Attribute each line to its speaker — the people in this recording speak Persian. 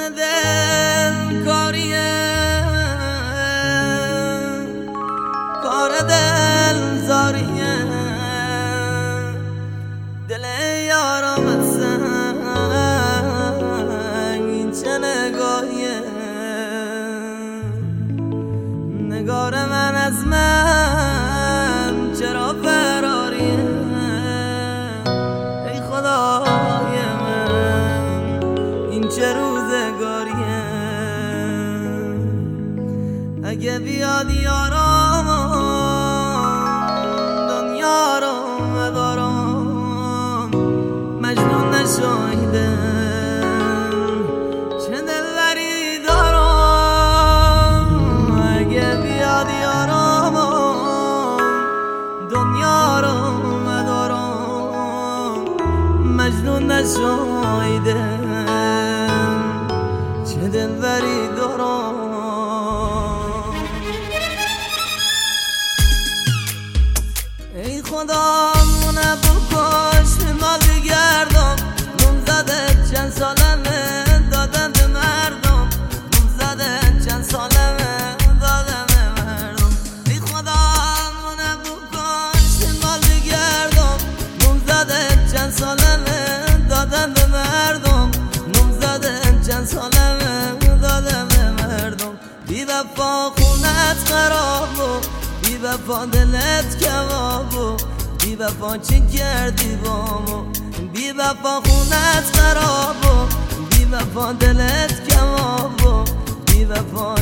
Speaker 1: دل کاریه، کار دل زاریه، دل یارم سنگین چه نگاهیه، نگار من از من چرا فراریه. ای خدای من این چه روزگاریه، اگه بیاد یارم دنیا رو مدارم مجنون نشایدم چه دلبری دارم. اگه بیاد یارم دنیا رو مدارم مجنون نشایدم چه دلبری دارم. ای خدا مونه بکش مال گردم، روم زده چند سالمه دادم به مردم، روم زده چند سالمه دادم به مردم. ای خدا مونه بکش مال گردم، روم زده چند سالمه دادم به مردم، روم زده چند سالمه دادم به مردم. بی وفا خونت خرابو، بی وفا دلت کبابو، بی وفا چه کردی بامو، بی وفا خونت خرابو، بی وفا دلت کبابو، بی وفا